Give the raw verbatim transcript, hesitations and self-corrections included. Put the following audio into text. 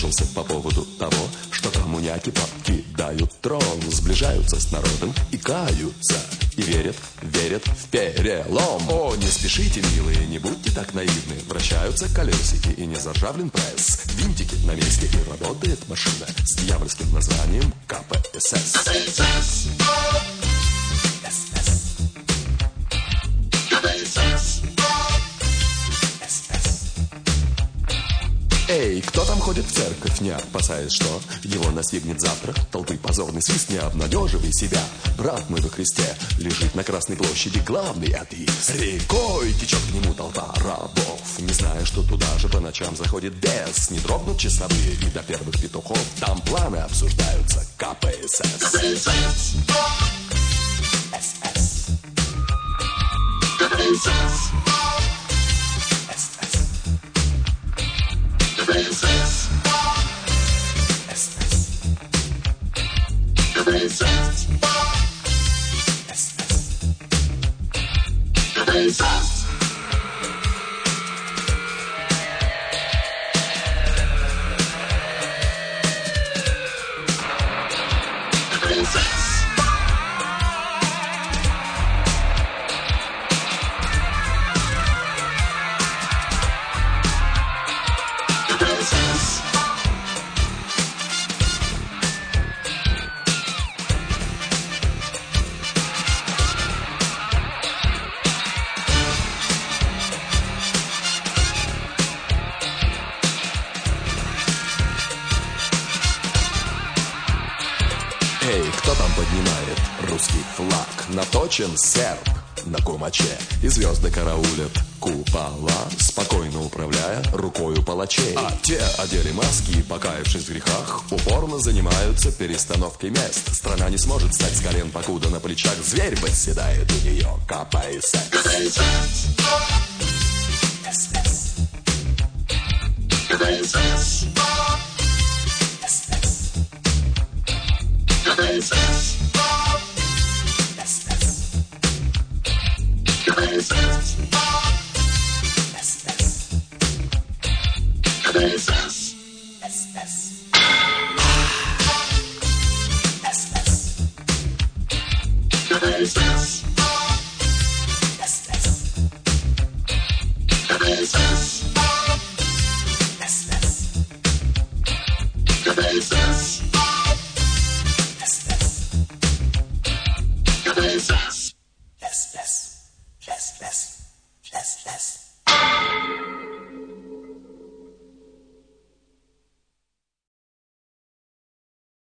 встревожился по поводу того, что коммуняки покидают трон, сближаются с народом и каются, и верят, верят в перелом. О, не спешите, милые, не будьте так наивны. Вращаются колесики и не заржавлен пресс. Винтики на месте и работает машина с дьявольским названием КПСС. Эй, кто там ходит в церковь, не опасаясь, что его настигнет завтра толпы позорный свист? Не обнадеживай себя, брат мой во Христе, лежит на Красной площади главный атеист. Рекой течет к нему толпа рабов, не зная, что туда же по ночам заходит бес. Не дрогнут часовые, и до первых петухов там планы обсуждаются. КПСС. КПСС. КПСС. КПСС. КПСС. КПСС. Эй, кто там поднимает русский флаг? Наточен серп на кумаче, и звезды караулят купола, спокойно управляя рукою палачей. А те одели маски и, покаявшись в грехах, упорно занимаются перестановкой мест. Страна не сможет встать с колен, покуда на плечах зверь восседает у нее. КПСС. КПСС. КПСС. КПСС. КПСС. КПСС. КПСС. КПСС. КПСС.